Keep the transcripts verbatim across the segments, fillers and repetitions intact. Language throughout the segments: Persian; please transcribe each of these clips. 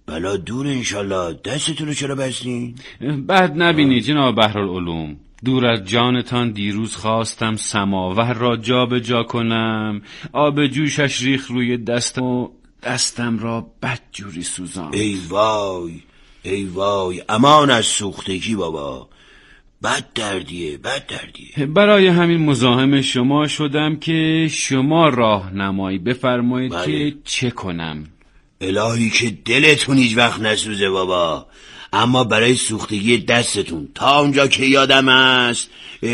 بلا دور انشالله. دستتون رو چرا بستین؟ بد نبینی جناب بحرالعلوم، دور از جانتان دیروز خواستم سماور را جا به جا کنم، آب جوشش ریخ روی دستم و دستم را بدجوری سوزاند. ای وای ای وای، امان از سوختگی بابا، بد دردیه بد دردیه. برای همین مزاحم شما شدم که شما راهنمایی بفرمایید بله. که چه کنم. الهی که دلتون هیچ وقت نسوزه بابا. اما برای سوختگی دستتون تا اونجا که یادم است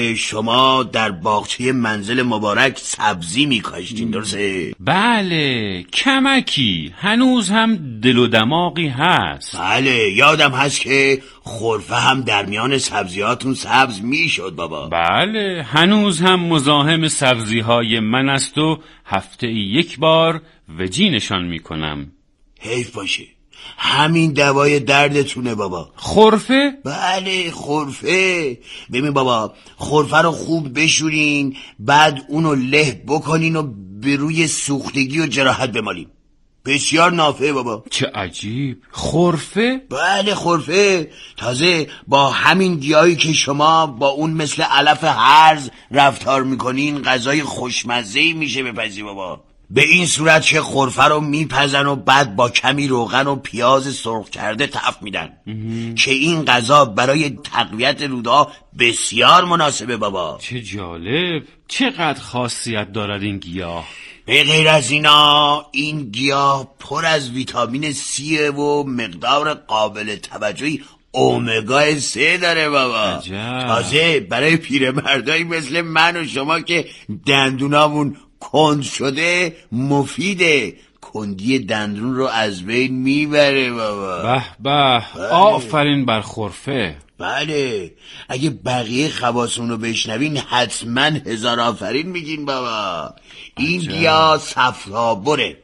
شما در باغچه منزل مبارک سبزی میکاشتین، درسته؟ بله، کمکی هنوز هم دل و دماغی هست. بله یادم هست که خرفه هم در میان سبزیاتون سبز میشد بابا. بله هنوز هم مزاحم سبزی های من است و هفته یک بار وجی نشان میکنم. حیف باشه، همین دوای دردتونه بابا. خرفه؟ بله خرفه. ببین بابا، خرفه رو خوب بشورین، بعد اونو له بکنین و به روی سوختگی و جراحت بمالین. بسیار نافعه بابا. چه عجیب، خرفه؟ بله خرفه. تازه با همین گیاهی که شما با اون مثل علف هرز رفتار میکنین غذای خوشمزه‌ای میشه بپزی بابا. به این صورت که خرفه رو میپزن و بعد با کمی روغن و پیاز سرخ کرده تفت میدن که این غذا برای تقویت رودا بسیار مناسبه بابا. چه جالب، چقدر خاصیت دارد این گیاه. به غیر از اینا این گیاه پر از ویتامین سی و مقدار قابل توجهی اومگا سه داره بابا. عجب. تازه برای پیرمردایی مثل من و شما که دندونامون کند شده مفیده، کندی دندون رو از بین میبره بابا. به به، آفرین بر خرفه. بله اگه بقیه خواصون رو بشنوین حتما هزار آفرین میگین بابا. این گیاه صفرابره،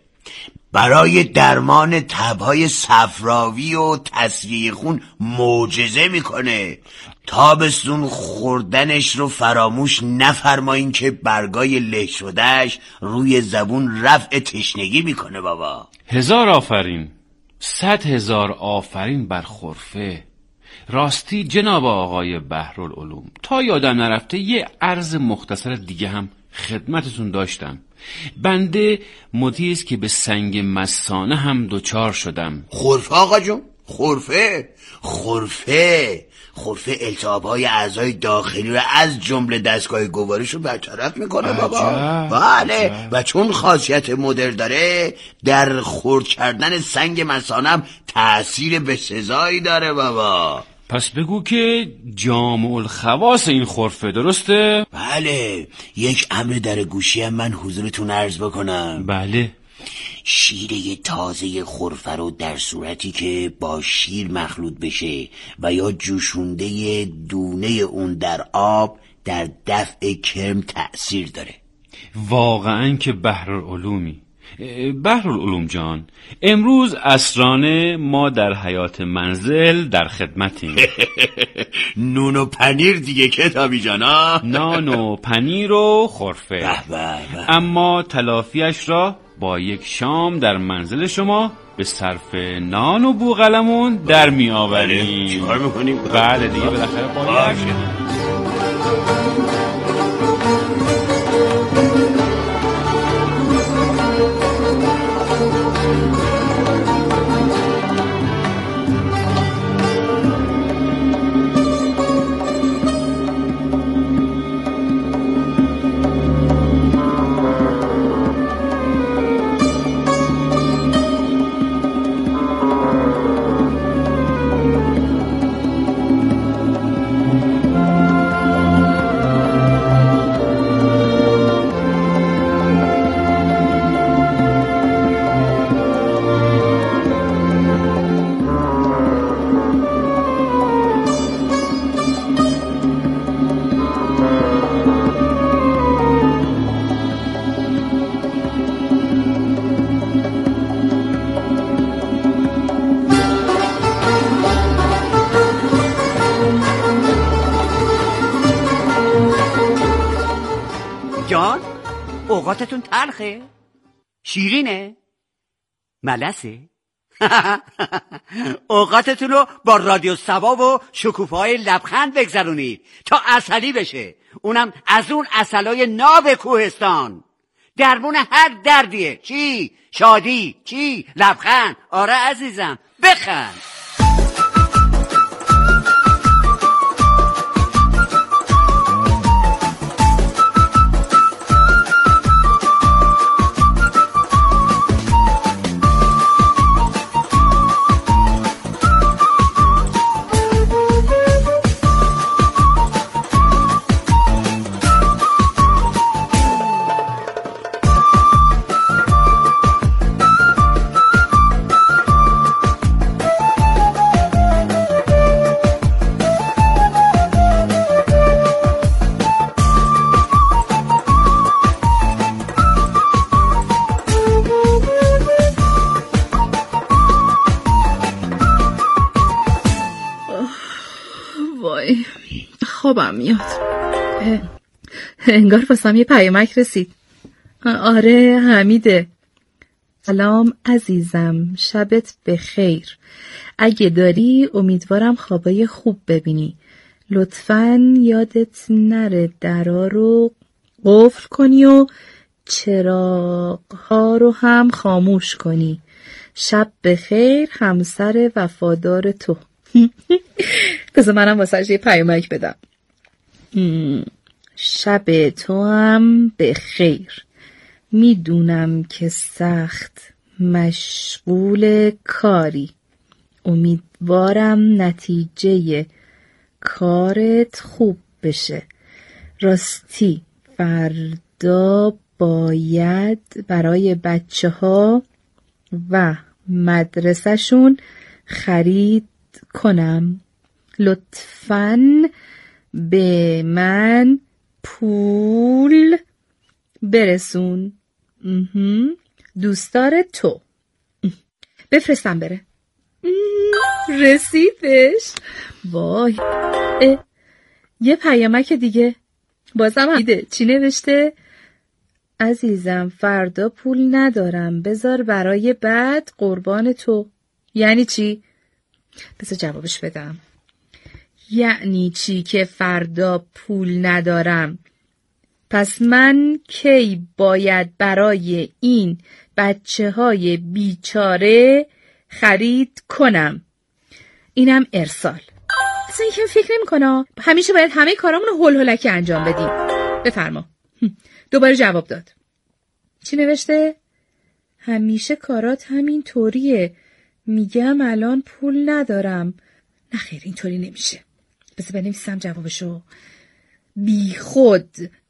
برای درمان تبهای صفراوی و تصفیه خون معجزه میکنه. تابستون خوردنش رو فراموش نفرمایین که برگای له شدهش روی زبون رفع تشنگی میکنه بابا. هزار آفرین، صد هزار آفرین بر خرفه. راستی جناب آقای بحرالعلوم، تا یادم نرفته یه عرض مختصر دیگه هم خدمتتون داشتم. بنده مدتی است که به سنگ مثانه هم دچار شدم. خرفه آقا جون؟ خرفه خرفه خرفه التهاب‌های اعضای داخلی رو از جمله دستگاه گوارش رو برطرف میکنه بابا. بله، و چون خاصیت مدر داره در خرد کردن سنگ مثانه هم تأثیر بسزایی داره بابا. پس بگو که جامع الخواص این خرفه، درسته؟ بله. یک امر در گوشی هم من حضورتون عرض بکنم. بله. شیره تازه خرفه رو در صورتی که با شیر مخلوط بشه و یا جوشونده دونه اون در آب در دفع کرم تأثیر داره. واقعا که بحرالعلومی. بحرالعلوم جان، امروز عصرانه ما در حیات منزل در خدمتیم. نون و پنیر دیگه کتابی جانا. نان و پنیر و خرفه. به به به. اما تلافیش را با یک شام در منزل شما به صرف نان و بوقلمون در می آوریم. چیکار میکنیم؟ بله دیگه بالاخره باید. جان، اوقاتتون تلخه؟ شیرینه؟ ملسه؟ اوقاتتون رو با رادیو سبا و شکوفه‌های لبخند بگذرونید تا عسلی بشه، اونم از اون عسلای ناب کوهستان. درمون هر دردیه. چی؟ شادی. چی؟ لبخند. آره عزیزم، بخند. خوابم میاد. انگار واسم یه پیامک رسید. آره حمیده. سلام عزیزم، شبت بخیر. اگه داری امیدوارم خوابای خوب ببینی. لطفاً یادت نره درا رو قفل کنی و چراغ‌ها رو هم خاموش کنی. شب بخیر همسر وفادار تو. بذار منم واسه یه پیامک بدم. شب تو هم بخیر. میدونم که سخت مشغول کاری. امیدوارم نتیجه کارت خوب بشه. راستی فردا باید برای بچه ها و مدرسهشون خرید کنم. لطفاً به من پول برسون. دوستدار تو. بفرستم بره. رسیدش. وای. یه پیامک دیگه بازم دیده. چی نوشته؟ عزیزم فردا پول ندارم، بذار برای بعد قربان تو. یعنی چی؟ بذار جوابش بدم. یعنی چی که فردا پول ندارم؟ پس من کی باید برای این بچه های بیچاره خرید کنم؟ اینم ارسال. اصلا یکم فکر نمی کنم همیشه باید همه کارامون رو هل هلکی انجام بدیم. بفرما. دوباره جواب داد. چی نوشته؟ همیشه کارات همین طوریه. میگم الان پول ندارم. نه خیر اینطوری نمیشه. بذار بنویسم جوابشو. بی خود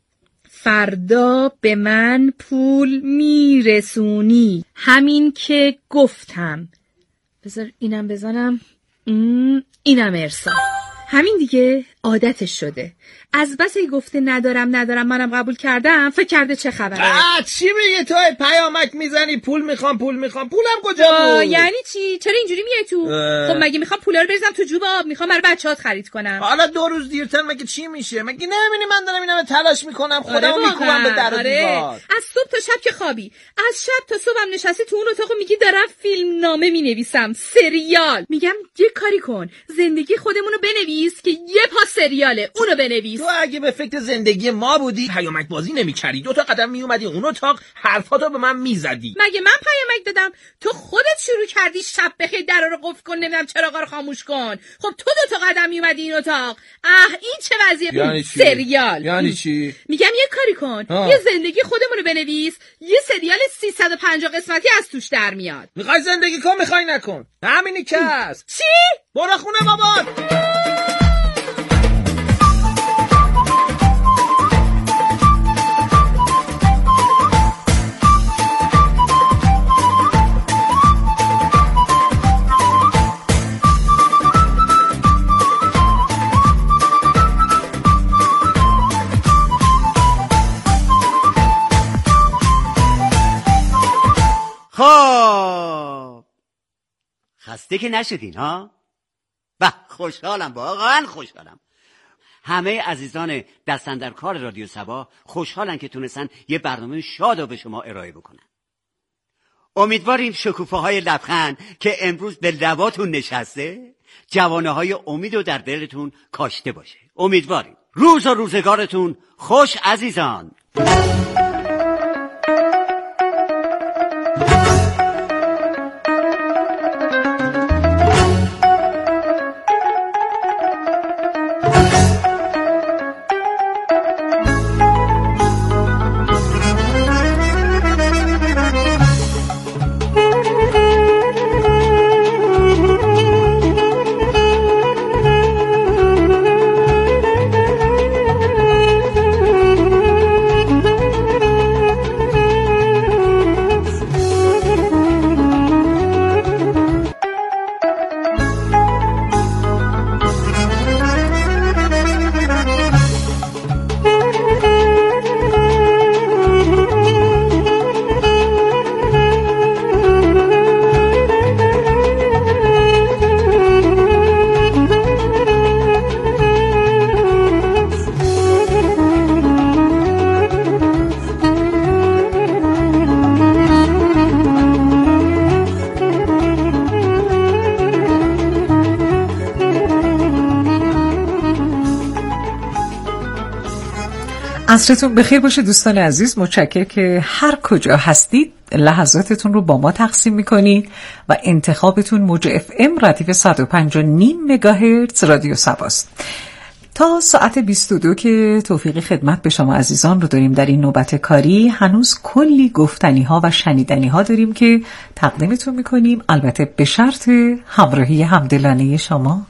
فردا به من پول میرسونی. همین که گفتم. بذار اینم بزنم. اینم ارسال. همین دیگه عادتش شده. از بس ای گفته ندارم ندارم منم قبول کردم، فکر کرده چه خبره. آ چی میگه تو؟ پیامک میزنی پول میخوام پول میخوام. پولم کجا بود؟ یعنی چی؟ چرا اینجوری میای تو؟ اه... خب مگه میخوام پولا رو بریزم تو جوب آب؟ میخوام برای بچه‌هات خرید کنم. حالا دو روز دیرتر مگه چی میشه؟ مگه نمیبینی من دارم اینم تلاش میکنم؟ خودمو آره میکوبم به در و آره. دیوار. از صبح تا شب که خوابی. از شب تا صبحم نشستی تو اون اتاق میگی دارم فیلم نامه مینویسم، سریال. میگم یه کاری کن، زندگی خودمون رو بنویس که یه پا سریاله، اونو بنویس. تو اگه به فکر زندگی ما بودی پیامک بازی نمی‌کردی. دو تا قدم میومدی اون اتاق حرفاتو به من میزدی. مگه من پیامک دادم؟ تو خودت شروع کردی شب بخیر درا رو قفل کن، نمیدونم چراغا رو خاموش کن. خب تو دو تا قدم میومدی این اتاق. اه این چه وضعیه؟ یعنی چی؟ سریال. یعنی چی؟ میگم یه کاری کن، ها. یه زندگی خودمون رو بنویس، یه سریال سیصد و پنجاه قسمتی از توش در میاد. میخوای زندگی کن میخوای نکن. همینی که هست. چی؟ برو خونه بابات. خب خسته که نشدین ها؟ به خوشحالم، واقعا خوشحالم. همه عزیزان دستاندرکار رادیو سبا خوشحالن که تونستن یه برنامه شاد رو به شما ارائه بکنن. امیدواریم شکوفه‌های لبخند که امروز به لباتون نشسته جوانه‌های امیدو در دلتون کاشته باشه. امیدواریم روز و روزگارتون خوش عزیزان. عصرتون بخیر باشه دوستان عزیز. متشکرم که هر کجا هستید لحظاتتون رو با ما تقسیم میکنید و انتخابتون موج اف ام ردیف صد و پنج و نیم مگاهرتز رادیو سباست. تا ساعت بیست و دو که توفیق خدمت به شما عزیزان رو داریم در این نوبت کاری. هنوز کلی گفتنی ها و شنیدنی ها داریم که تقدیمتون میکنیم، البته به شرط همراهی همدلانه شما.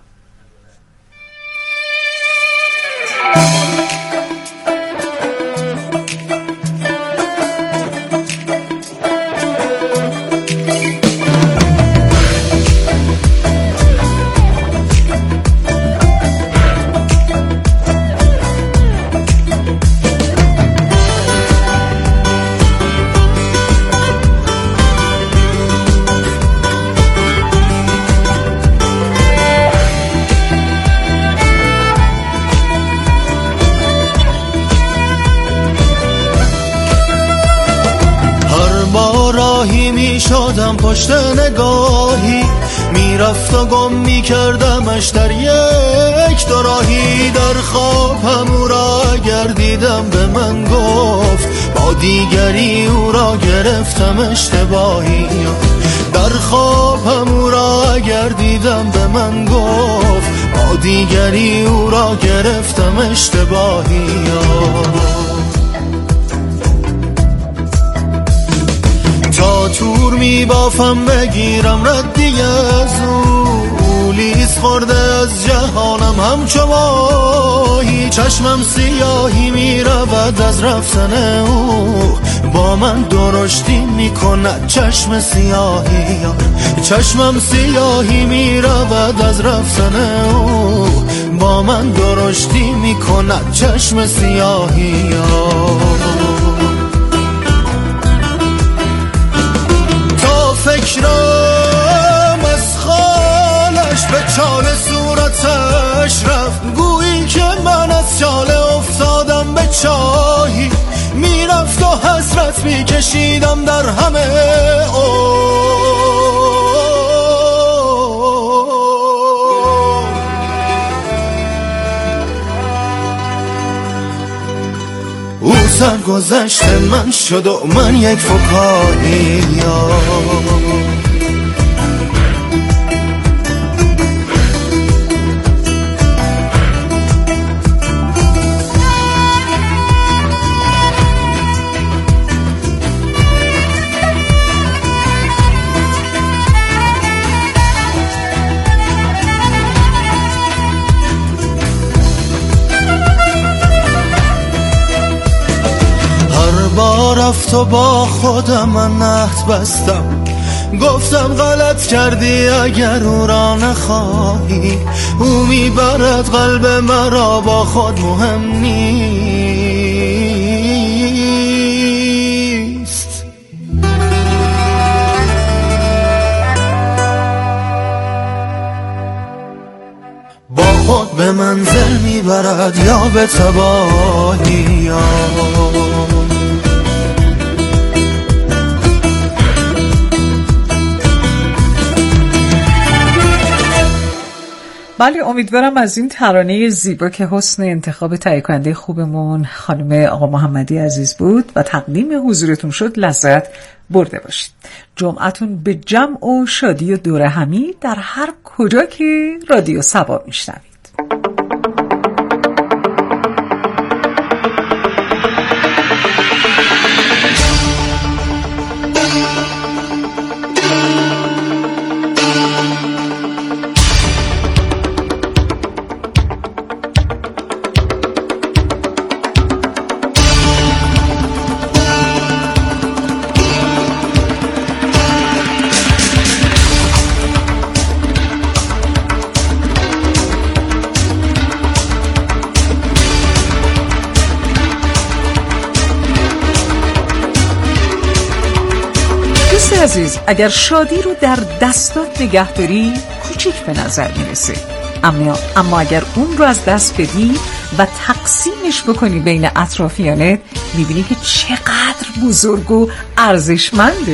شدم پشت نگاهی میرفت و گم میکردمش در یک دو راهی. در خواب هم او را گردیدم به من گفت با دیگری او را گرفتم اشتباهی. در خواب هم او را گردیدم به من گفت با دیگری او را گرفتم اشتباهی. تا تور می بافم بگیرم ردی از او، لیز خورده از جهانم همچو ماهی. چشمم سیاهی می رود از رفتن او، با من درشتی می کند چشم سیاهی. چشمم سیاهی می رود از رفتن او، با من درشتی می کند چشم سیاهی. فکرم از خالش به چال صورتش رفت، گویی که من از چاله افتادم به چاهی. میرفت و حسرت میکشیدم در همه او سرگذشت من شد و من یک فکایی. رفت و با خودم من عهد بستم، گفتم غلط کردی اگر او را نخواهی. او میبرد قلب مرا با خود مهم نیست. با خود به منزل میبرد یا به تباهی. بله، امیدوارم از این ترانه زیبا که حسن انتخاب تهیه کننده خوبمون خانم آقا محمدی عزیز بود و تقدیم حضورتون شد لذت برده باشید. جمعتون به جمع و شادی و دور همی در هر کجا که رادیو صبا میشنوید. عزیز، اگر شادی رو در دستات نگه داری کوچیک به نظر میرسه، اما اما اگر اون رو از دست بدی و تقسیمش بکنی بین اطرافیانت میبینی که چقدر بزرگ و ارزشمنده.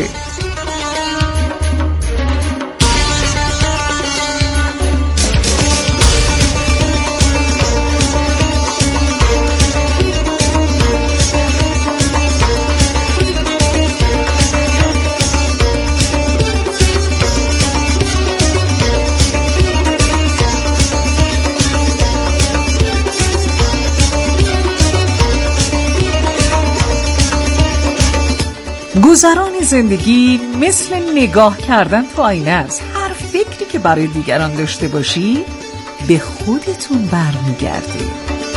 گذران زندگی مثل نگاه کردن تو آینه است. هر فکری که برای دیگران داشته باشی به خودتون برمیگرده.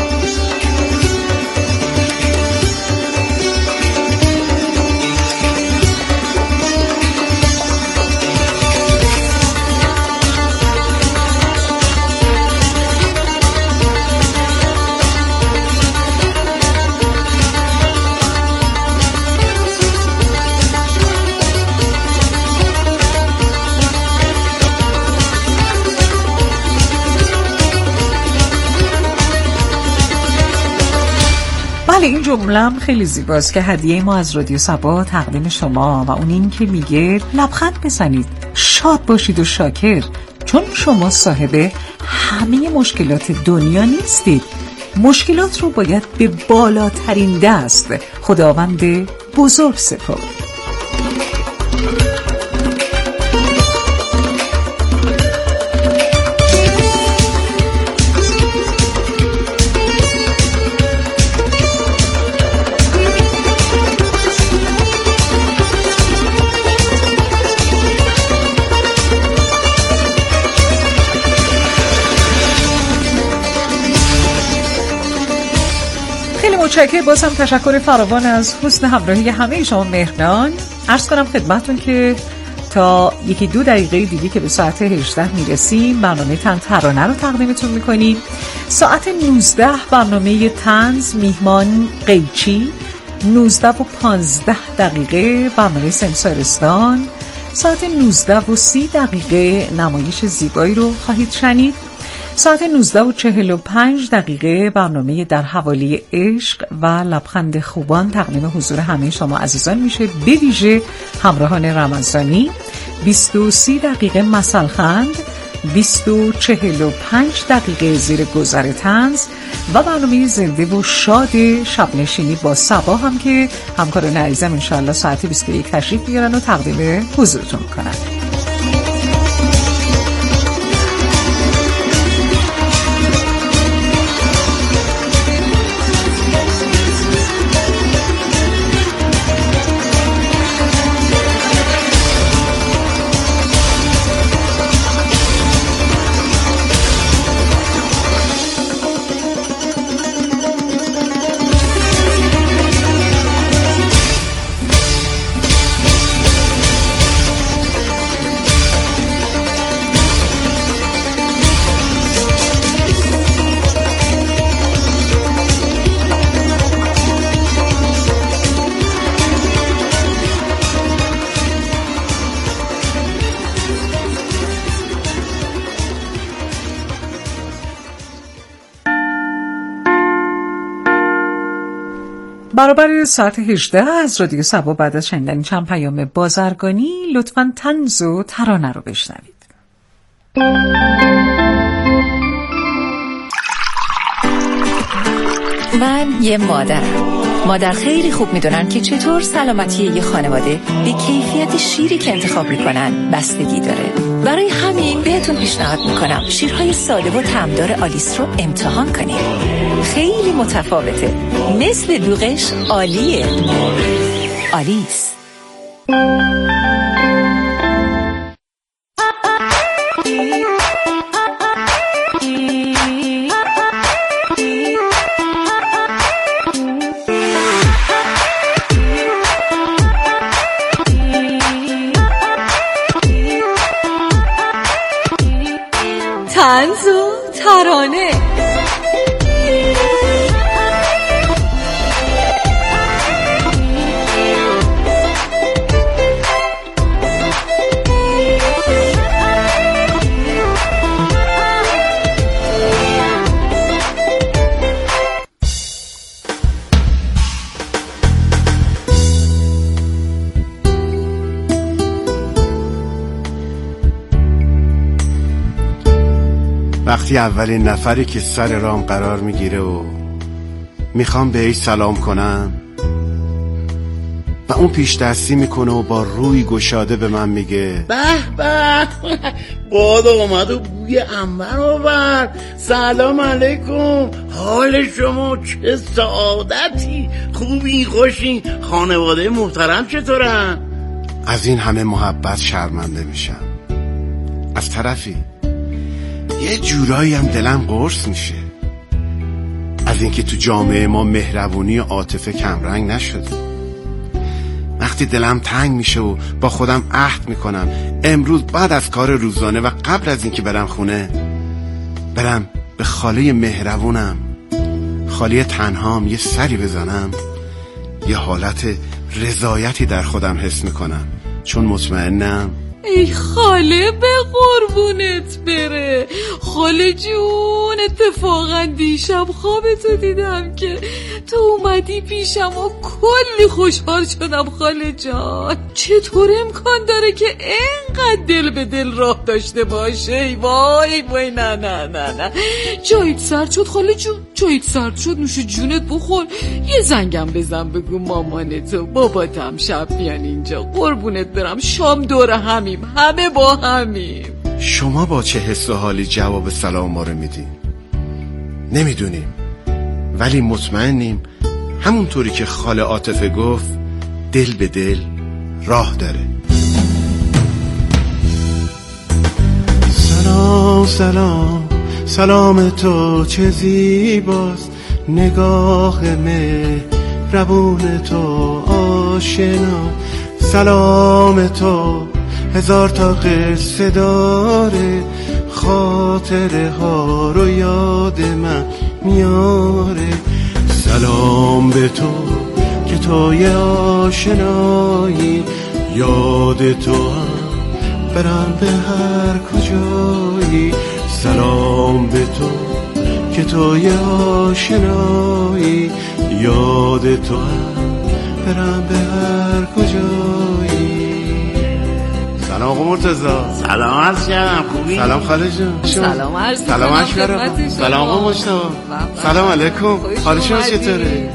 این جمله‌ام خیلی زیباست که هدیه ما از رادیو صبا تقدیم شما و اون این که میگه لبخند بزنید، شاد باشید و شاکر، چون شما صاحب همه مشکلات دنیا نیستید. مشکلات رو باید به بالاترین دست خداوند بزرگ سپرد. متشکرم. بازم تشکر فراوان از حسن همراهی همه شما مهربان. عرض کنم خدمتتون که تا یکی دو دقیقه دیگه که به ساعت هجده میرسیم برنامه تن ترانه رو تقدیمتون میکنیم. ساعت نوزده برنامه طنز میهمان قیچی، نوزده و پانزده دقیقه برنامه سمسارستان، ساعت نوزده و سی دقیقه نمایش زیبایی رو خواهید شنید. ساعت نوزده و چهل و پنج دقیقه برنامه در حوالی عشق و لبخند خوبان تقدیم حضور همه شما عزیزان میشه، به ویژه همراهان رمضانی. بیست و سی دقیقه مسلخند، بیست و چهل و پنج دقیقه زیر گذر طنز و برنامه زنده و شاد شب نشینی با صبا هم که همکاران عزیزم انشاءالله ساعت بیست و یک تشریف بیارن و تقدیم حضورتون کنن. برابر ساعت هجده از رادیو صبا بعد از شنیدن چند پیام بازرگانی لطفاً طنز و ترانه رو بشنوید. من یه مادرم. مادر خیلی خوب میدونن که چطور سلامتی یه خانواده به کیفیت شیری که انتخاب میکنن بستگی داره. برای همین بهتون پیشنهاد میکنم شیرهای ساده و طعمدار آلیس رو امتحان کنید. خیلی متفاوته، مثل دوغش عالیه. آلیس. طنز و ترانه. وقتی اولین نفری که سر رام قرار میگیره و میخوام بهش سلام کنم و اون پیش دستی میکنه و با روی گشاده به من میگه به به باد اومد و بوی عنبر آورد. سلام علیکم، حال شما چه سعادتی، خوبی خوشی، خانواده محترم چطورن؟ از این همه محبت شرمنده میشم. از طرفی یه جورایی هم دلم قرص میشه از اینکه تو جامعه ما مهربونی و عاطفه کمرنگ نشده. وقتی دلم تنگ میشه و با خودم عهد میکنم امروز بعد از کار روزانه و قبل از اینکه برم خونه برم به خاله مهربونم، خاله تنهام یه سری بزنم، یه حالت رضایتی در خودم حس میکنم چون مطمئنم ای خاله به قربونت بره. خاله جون اتفاقا دیشب خوابتو دیدم که تو اومدی پیشم و کلی خوشحال شدم. خاله جان چطور امکان داره که اینقدر دل به دل راه داشته باشه؟ ای وای وای نه نه نه نه جایت سرد شد خاله جون، جایت سرد شد، نوش جونت بخور. یه زنگم بزن بگو مامانتو باباتم شب بیان اینجا. قربونت برم شام دور همیم، همه با همیم. شما با چه حس و حالی جواب سلام ما رو میدین؟ نمیدونیم، ولی مطمئنیم همونطوری که خاله عاطفه گفت دل به دل راه داره. سلام سلام سلام تو چه زیباست، نگاه مهربون تو آشنا. سلام تو هزار تا قصه داره، خاطره ها رو یاد من میاره. سلام به تو که توی آشنایی، یاد تو هم برم به هر کجایی. سلام به تو که توی آشنایی، یاد تو هم برم به هر کجایی. سلام آقا مرتضی. سلام عرض کردم، خوبی؟ سلام خاله جان. سلام عرض سلام اشکرم. سلام آقا مجتبی. سلام علیکم، حال شما چطوره؟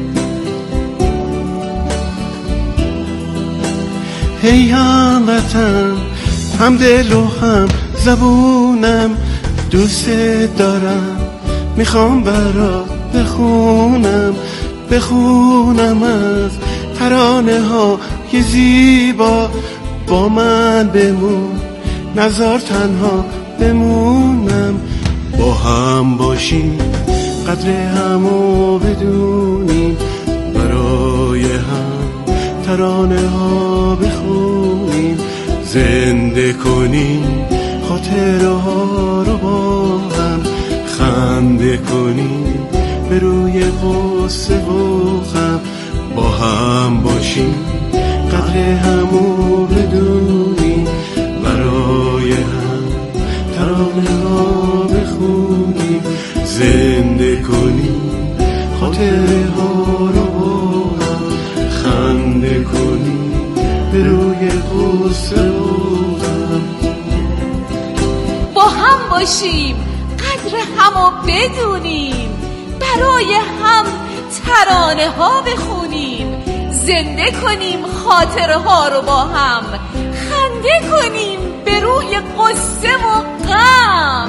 هی هموطن، هم دل و هم زبونم، دوست دارم میخوام برات بخونم، بخونم از ترانه ها یه زیبا. با من بمون نزار تنها بمونم، با هم باشیم قدر همو بدونیم، برای هم ترانه ها بخونیم، زنده کنیم خاطره ها رو با هم، خنده کنیم به روی قصه و غم. با هم باشیم قدر همو بدونیم، برای هم ترانه ها بخونیم، زنده کنیم خاطره ها رو با هم، خنده کنیم به روی قصه و غم. با هم باشیم قدر همو بدونیم، برای هم ترانه ها بخونیم، زنده کنیم خاطره ها رو با هم، خنده کنیم به روی قصه و غم.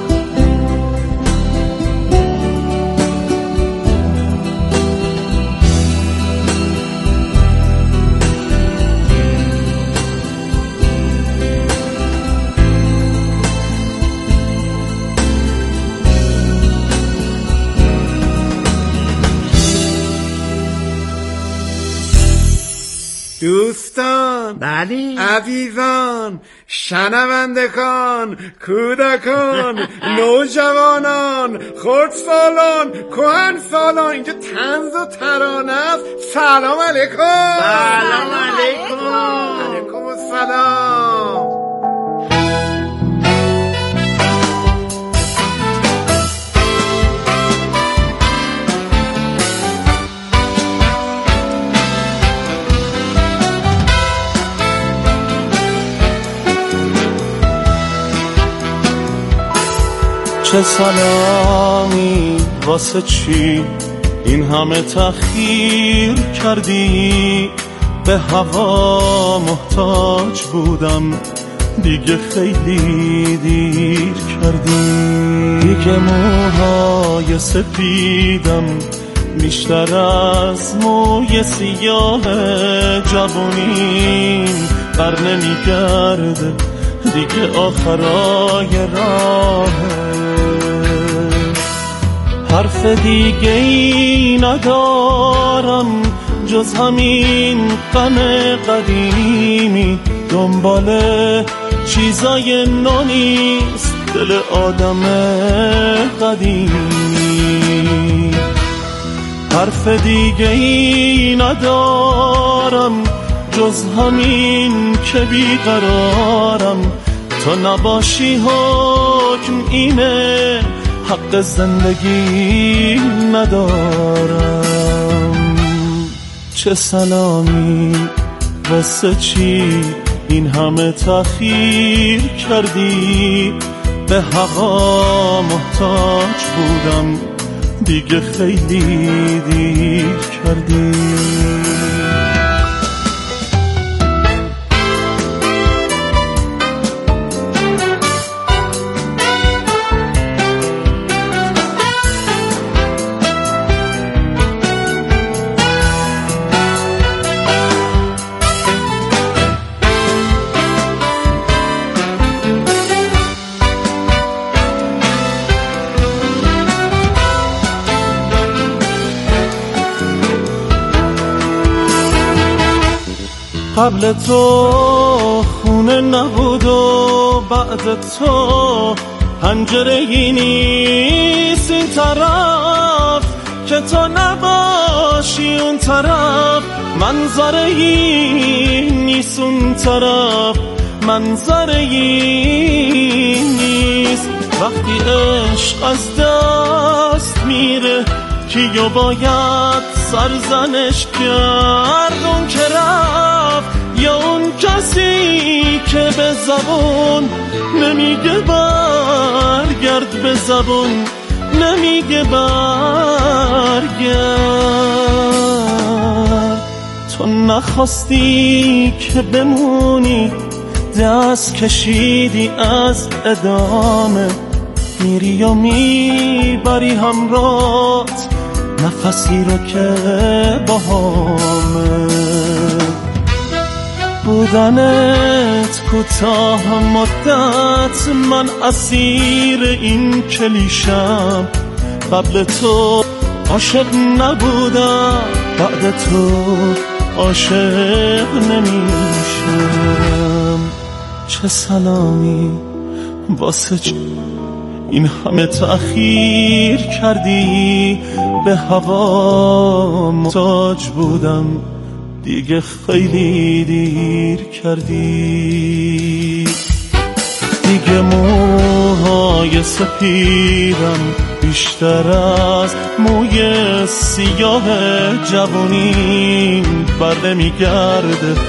دوستان، بله عزیزان، شنوندگان، کودکان، نوجوانان، خردسالان، کهنسالان، اینجا طنز و ترانه است. سلام علیکم. سلام علیکم. علیکم السلام. چه سلامی واسه چی این همه تأخیر کردی؟ به هوا محتاج بودم دیگه خیلی دیر کردی. دیگه موهای سپیدم بیشتر از موی سیاه جوونیم بر نمیگرده دیگه آخرای راهه. حرف دیگه ای ندارم جز همین غم قدیمی، دنبال چیزای نو نیست دل آدم قدیمی. حرف دیگه ای ندارم جز همین که بیقرارم، تو نباشی حکم اینه حق زندگی ندارم. چه سلامی واسه چی این همه تأخیر کردی؟ به هوا محتاج بودم دیگه خیلی دیر کردی. قبل تو خونه نبود و بعد تو پنجره ای نیست این طرف که تو نباشی اون طرف، منظره ای نیست اون طرف، منظره ای نیست. وقتی عشق از دست میره کیو باید سرزنش کرد؟ اون که رفت یا اون کسی که به زبون نمیگه برگرد، به زبون نمیگه برگرد. تو نخواستی که بمونی، دست کشیدی از ادامه، میری و میبری همراهت نفسی رو که باهامه. بودنت کوتاه مدت، من اسیر این کلیشم. قبل تو عاشق نبودم، بعد تو عاشق نمیشم. چه سلامی واسه چی این همه تأخیر کردی؟ به هوا محتاج بودم دیگه خیلی دیر کردی. دیگه موهای سپیدم بیشتر از موی سیاه جوونیم بر نمیگرده